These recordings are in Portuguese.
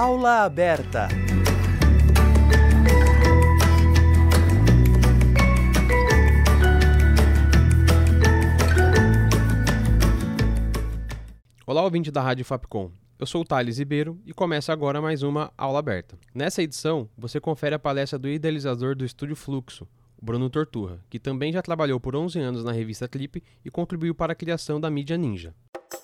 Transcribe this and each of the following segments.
Aula aberta. Olá, ouvinte da Rádio Fapcom. Eu sou o Thales Ribeiro e começa agora mais uma aula aberta. Nessa edição, você confere a palestra do idealizador do Estúdio Fluxo, Bruno Torturra, que também já trabalhou por 11 anos na revista Clipe e contribuiu para a criação da mídia Ninja.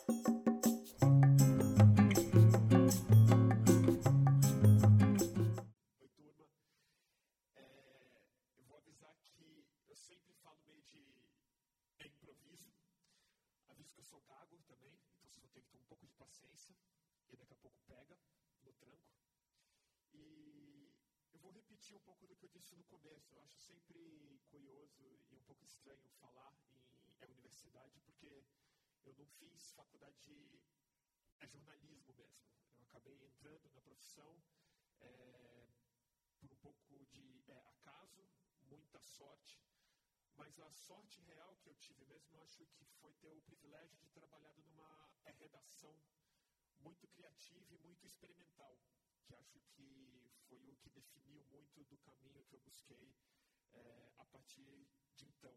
Eu vou avisar que eu sempre falo meio de improviso. Aviso que eu sou gago também, então vocês vão ter que ter um pouco de paciência, e daqui a pouco pega no tranco. E eu vou repetir um pouco do que eu disse no começo. Eu acho sempre curioso e um pouco estranho falar em universidade, porque eu não fiz faculdade de jornalismo mesmo. Eu acabei entrando na profissão por um pouco de acaso, muita sorte, mas a sorte real que eu tive mesmo, eu acho que foi ter o privilégio de trabalhar numa redação muito criativa e muito experimental, que acho que foi o que definiu muito do caminho que eu busquei a partir de então.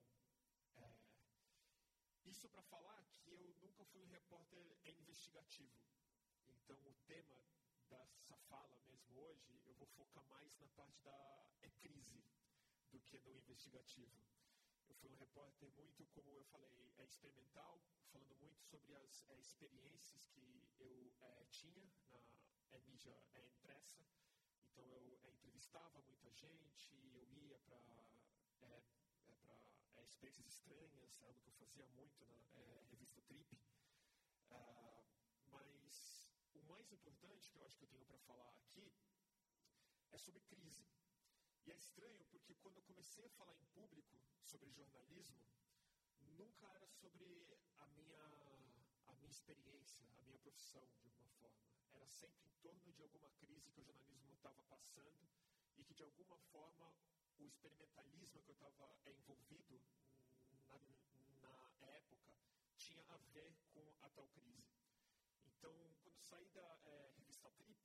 Isso para falar que eu nunca fui um repórter investigativo, então o tema dessa fala mesmo hoje, eu vou focar mais na parte da crise do que no investigativo. Eu fui um repórter muito, como eu falei, experimental, falando muito sobre as experiências que eu tinha na mídia impressa. Então eu entrevistava muita gente, eu ia para experiências estranhas, algo que eu fazia muito na revista Trip. Mas o mais importante que eu acho que eu tenho para falar aqui é sobre crise. E é estranho porque quando eu comecei a falar em público sobre jornalismo, nunca era sobre a minha experiência, a minha profissão, de alguma forma. Era sempre em torno de alguma crise que o jornalismo estava passando e que, de alguma forma, o experimentalismo que eu estava envolvido na época tinha a ver com a tal crise. Então, quando saí da revista Trip,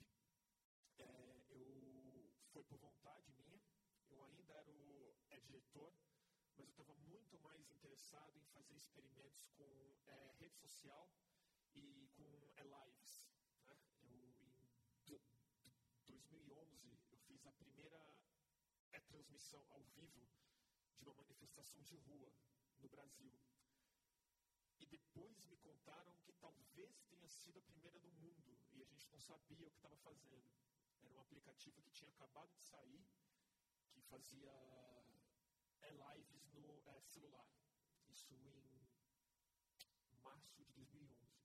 foi por vontade minha. Eu ainda era o diretor, mas eu estava muito mais interessado em fazer experimentos com rede social e com lives. Né? Em 2011, eu fiz a primeira transmissão ao vivo de uma manifestação de rua no Brasil. E depois me contaram que talvez tenha sido a primeira do mundo e a gente não sabia o que estava fazendo. Era um aplicativo que tinha acabado de sair, que fazia lives no celular. Isso em março de 2011.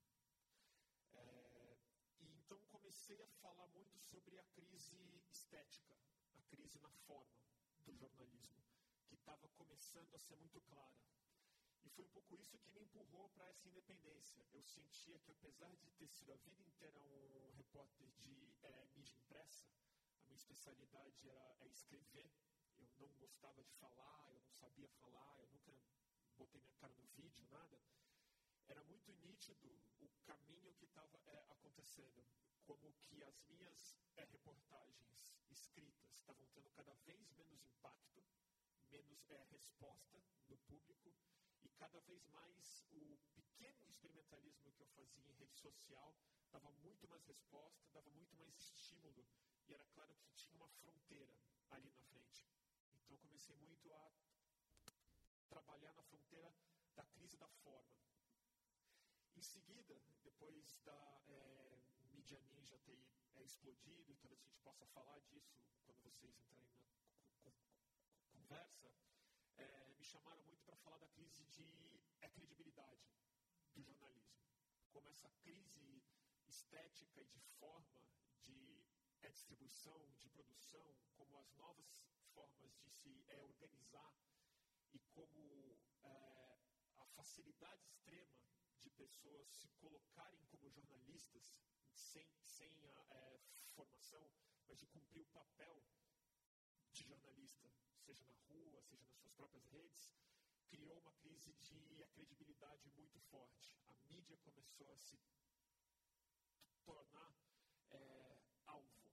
E então comecei a falar muito sobre a crise estética, a crise na forma do jornalismo, que estava começando a ser muito clara. E foi um pouco isso que me empurrou para essa independência. Eu sentia que, apesar de ter sido a vida inteira um repórter de mídia impressa, a minha especialidade era escrever. Eu não gostava de falar, eu não sabia falar, eu nunca botei minha cara no vídeo, nada. Era muito nítido o caminho que estava acontecendo, como que as minhas reportagens escritas estavam tendo cada vez menos impacto, menos resposta do público, e cada vez mais o pequeno experimentalismo que eu fazia em rede social dava muito mais resposta, dava muito mais estímulo, e era claro que tinha uma fronteira ali na frente. Então eu comecei muito a trabalhar na fronteira da crise da forma. Em seguida, depois da mídia Ninja ter explodido, e talvez a gente possa falar disso quando vocês entrarem na conversa, me chamaram muito para falar da crise de credibilidade do jornalismo. Como essa crise estética e de forma, de distribuição, de produção, como as novas formas de se organizar e como a facilidade extrema de pessoas se colocarem como jornalistas sem a formação, mas de cumprir o papel de jornalista, seja na rua, seja nas suas próprias redes, criou uma crise de credibilidade muito forte. A mídia começou a se tornar alvo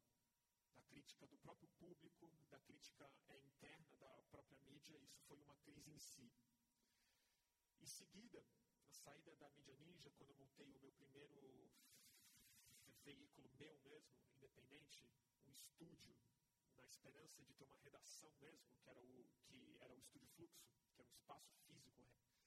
crítica do próprio público, da crítica interna da própria mídia. Isso foi uma crise em si. Em seguida, na saída da Mídia Ninja, quando eu montei o meu primeiro veículo meu mesmo, independente, um estúdio, na esperança de ter uma redação mesmo, que era o Estúdio Fluxo, que era um espaço físico.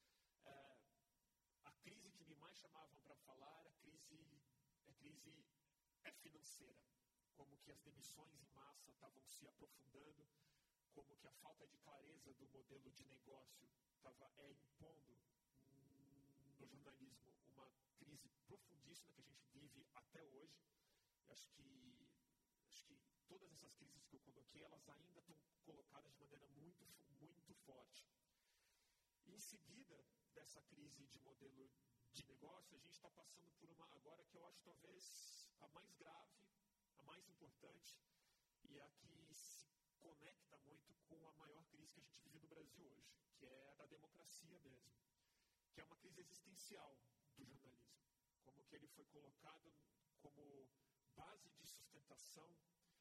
A crise que me mais chamavam para falar, a crise financeira. Como que as demissões em massa estavam se aprofundando, como que a falta de clareza do modelo de negócio estava impondo no jornalismo uma crise profundíssima que a gente vive até hoje. Eu acho que todas essas crises que eu coloquei, elas ainda estão colocadas de maneira muito, muito forte. E em seguida dessa crise de modelo de negócio, a gente está passando por uma agora que eu acho talvez a mais grave, a mais importante, e a que se conecta muito com a maior crise que a gente vive no Brasil hoje, que é a da democracia mesmo, que é uma crise existencial do jornalismo, como que ele foi colocado como base de sustentação,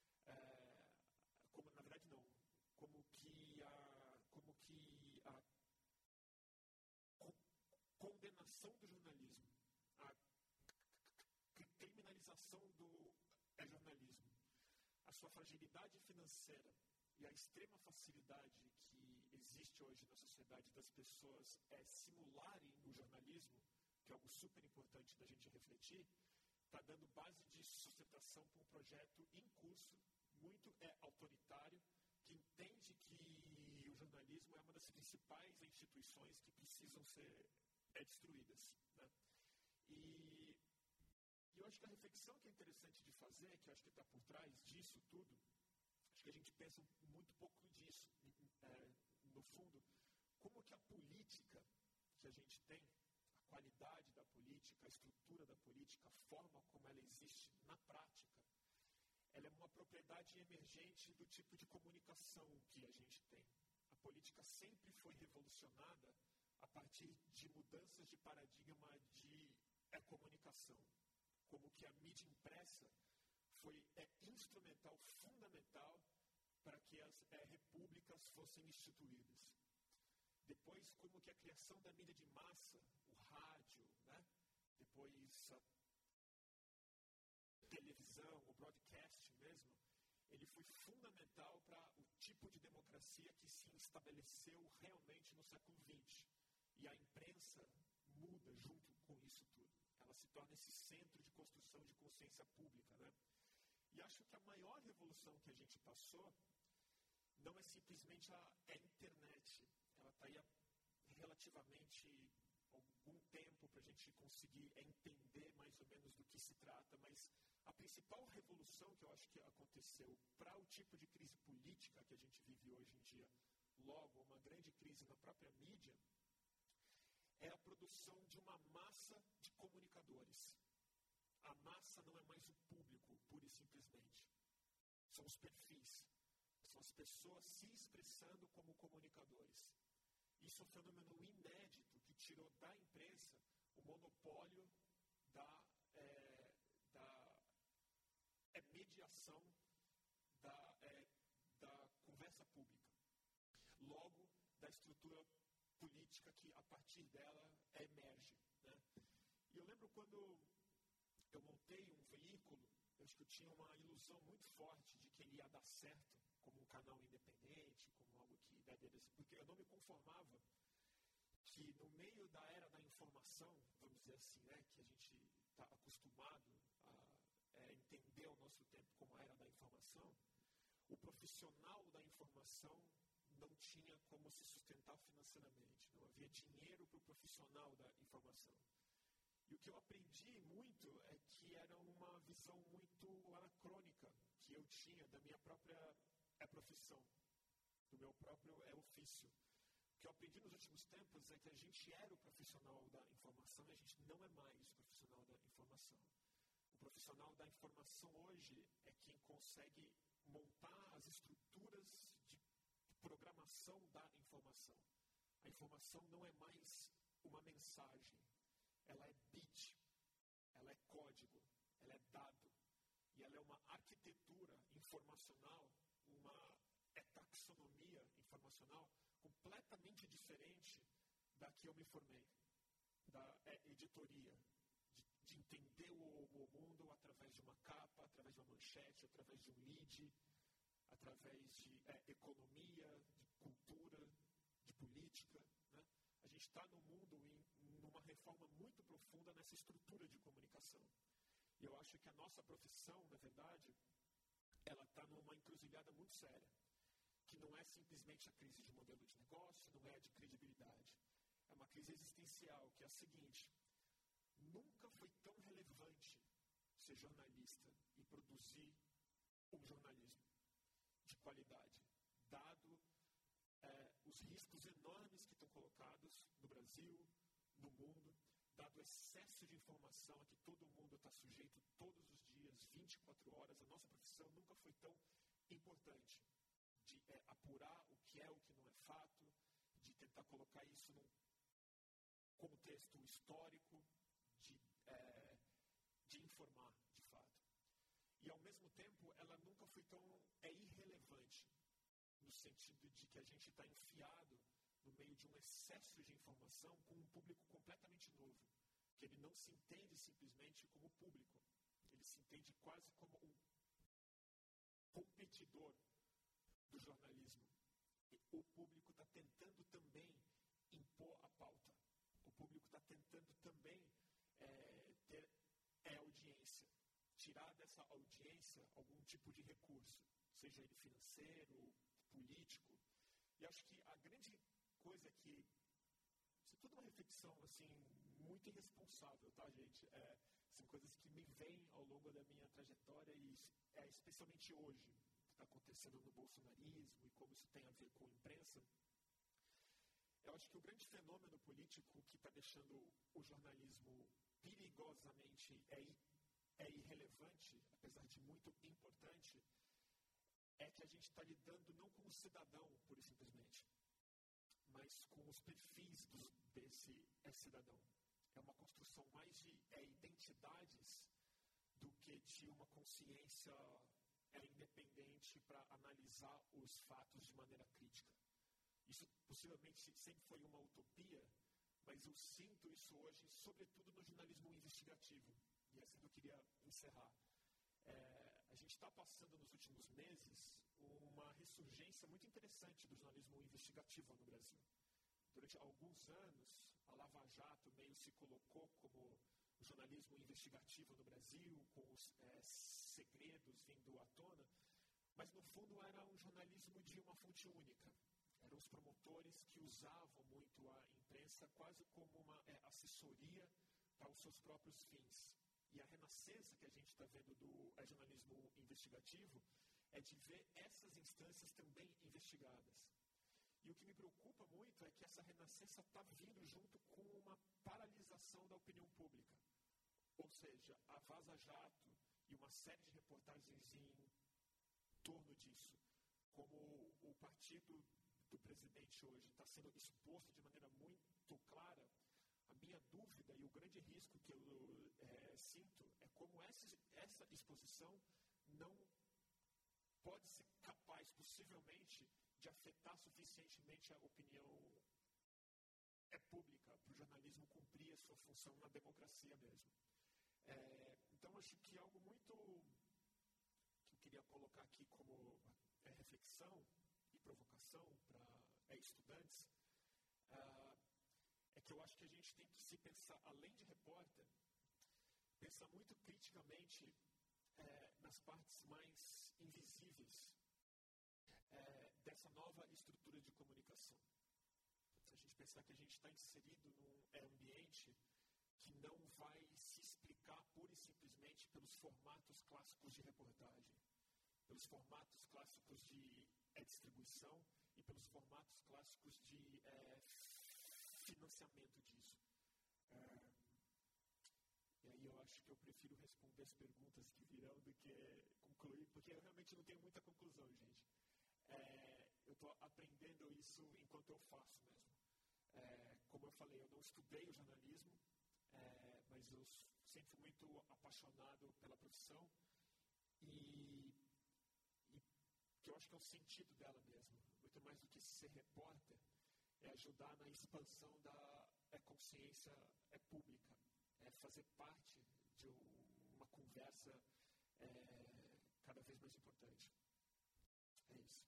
como que a condenação do jornalismo, a criminalização do jornalismo, a sua fragilidade financeira e a extrema facilidade que existe hoje na sociedade das pessoas simularem o jornalismo, que é algo super importante da gente refletir, está dando base de sustentação para um projeto em curso, muito autoritário, que entende que o jornalismo é uma das principais instituições que precisam ser destruídas, né? E eu acho que a reflexão que é interessante de fazer, que eu acho que está por trás disso tudo, acho que a gente pensa muito pouco disso, no fundo, como que a política que a gente tem, a qualidade da política, a estrutura da política, a forma como ela existe na prática, ela é uma propriedade emergente do tipo de comunicação que a gente tem. A política sempre foi revolucionada a partir de mudanças de paradigma de comunicação. Como que a mídia impressa foi instrumental, fundamental, para que as repúblicas fossem instituídas. Depois, como que a criação da mídia de massa, o rádio, né? Depois a televisão, o broadcast mesmo, ele foi fundamental para o tipo de democracia que se estabeleceu realmente no século XX. E a imprensa muda junto com isso tudo. Ela se torna esse centro de construção de consciência pública, né? E acho que a maior revolução que a gente passou não é simplesmente a internet. Ela está aí há relativamente algum tempo para a gente conseguir entender mais ou menos do que se trata, mas a principal revolução que eu acho que aconteceu para o tipo de crise política que a gente vive hoje em dia, logo uma grande crise na própria mídia, é a produção de uma massa de comunicadores. A massa não é mais o público, pura e simplesmente. São os perfis. São as pessoas se expressando como comunicadores. Isso é um fenômeno inédito que tirou da imprensa o monopólio da mediação da conversa pública. Logo, da estrutura política que, a partir dela, emerge, né? E eu lembro quando eu montei um veículo, eu acho que eu tinha uma ilusão muito forte de que ele ia dar certo como um canal independente, como algo que daria, porque eu não me conformava que no meio da era da informação, vamos dizer assim, né, que a gente está acostumado a entender o nosso tempo como a era da informação, o profissional da informação não tinha como se sustentar financeiramente, não havia dinheiro para o profissional da informação. E o que eu aprendi muito é que era uma visão muito anacrônica que eu tinha da minha própria profissão, do meu próprio ofício. O que eu aprendi nos últimos tempos é que a gente era o profissional da informação e a gente não é mais o profissional da informação. O profissional da informação hoje é quem consegue montar as estruturas de programação da informação. A informação não é mais uma mensagem. Ela é bit, ela é código, ela é dado. e ela é uma arquitetura informacional, uma taxonomia informacional completamente diferente da que eu me formei, da editoria, de entender o mundo através de uma capa, através de uma manchete, através de um lead, através de economia, de cultura, de política, né? A gente está no mundo numa reforma muito profunda nessa estrutura de comunicação. E eu acho que a nossa profissão, na verdade, ela está numa encruzilhada muito séria, que não é simplesmente a crise de modelo de negócio, não é a de credibilidade. É uma crise existencial, que é a seguinte: nunca foi tão relevante ser jornalista e produzir um jornalismo de qualidade, dado os riscos enormes que estão colocados no Brasil, no mundo, dado o excesso de informação a que todo mundo está sujeito todos os dias, 24 horas. A nossa profissão nunca foi tão importante de apurar o que é o que não é fato, de tentar colocar isso num contexto histórico, de informar de fato. E, ao mesmo tempo, ela nunca foi tão irrelevante, no sentido de que a gente está enfiado no meio de um excesso de informação com um público completamente novo, que ele não se entende simplesmente como público, ele se entende quase como um competidor do jornalismo. E o público está tentando também impor a pauta, o público está tentando também ter audiência, tirar dessa audiência algum tipo de recurso, seja ele financeiro, político. E acho que a grande coisa é que isso é tudo uma reflexão assim, muito irresponsável, tá, gente? São coisas que me vêm ao longo da minha trajetória e especialmente hoje, o que está acontecendo no bolsonarismo e como isso tem a ver com a imprensa. Eu acho que o grande fenômeno político que está deixando o jornalismo perigosamente irrelevante, apesar de muito importante, é que a gente está lidando não com o cidadão, pura e simplesmente, mas com os perfis desse cidadão. É uma construção mais de identidades do que de uma consciência independente para analisar os fatos de maneira crítica. Isso possivelmente sempre foi uma utopia, mas eu sinto isso hoje, sobretudo no jornalismo investigativo. E assim eu queria encerrar. A gente está passando nos últimos meses uma ressurgência muito interessante do jornalismo investigativo no Brasil. Durante alguns anos, a Lava Jato meio se colocou como o jornalismo investigativo no Brasil, com os segredos vindo à tona, mas no fundo era um jornalismo de uma fonte única. Eram os promotores que usavam muito a imprensa quase como uma assessoria para os seus próprios fins. E a renascença que a gente está vendo do jornalismo investigativo é de ver essas instâncias também investigadas. E o que me preocupa muito é que essa renascença está vindo junto com uma paralisação da opinião pública. Ou seja, a Vaza Jato e uma série de reportagens em torno disso, como o partido do presidente hoje está sendo exposto de maneira muito clara. A minha dúvida e o grande risco que eu sinto é como essa exposição não pode ser capaz, possivelmente, de afetar suficientemente a opinião pública para o jornalismo cumprir a sua função na democracia mesmo. Então, acho que algo muito que eu queria colocar aqui como reflexão e provocação para estudantes é que eu acho que a gente tem que se pensar, além de repórter, pensar muito criticamente nas partes mais invisíveis dessa nova estrutura de comunicação. Se a gente pensar que a gente está inserido num ambiente que não vai se explicar pura e simplesmente pelos formatos clássicos de reportagem, pelos formatos clássicos de distribuição e pelos formatos clássicos de financiamento disso. E aí eu acho que eu prefiro responder as perguntas que virão do que concluir, porque eu realmente não tenho muita conclusão, gente. Eu estou aprendendo isso enquanto eu faço mesmo. Como eu falei, eu não estudei o jornalismo, mas eu sempre fui muito apaixonado pela profissão e que eu acho que é o sentido dela mesmo, muito mais do que ser repórter, é ajudar na expansão da consciência pública, é fazer parte de uma conversa cada vez mais importante. É isso.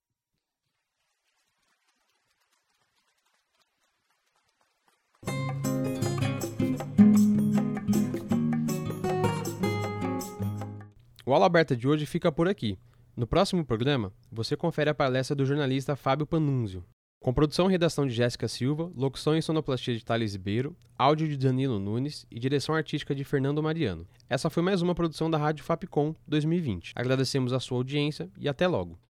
O Aula Aberta de hoje fica por aqui. No próximo programa, você confere a palestra do jornalista Fábio Panunzio. Com produção e redação de Jéssica Silva, locução e sonoplastia de Thales Ribeiro, áudio de Danilo Nunes e direção artística de Fernando Mariano. Essa foi mais uma produção da Rádio Fapcom 2020. Agradecemos a sua audiência e até logo.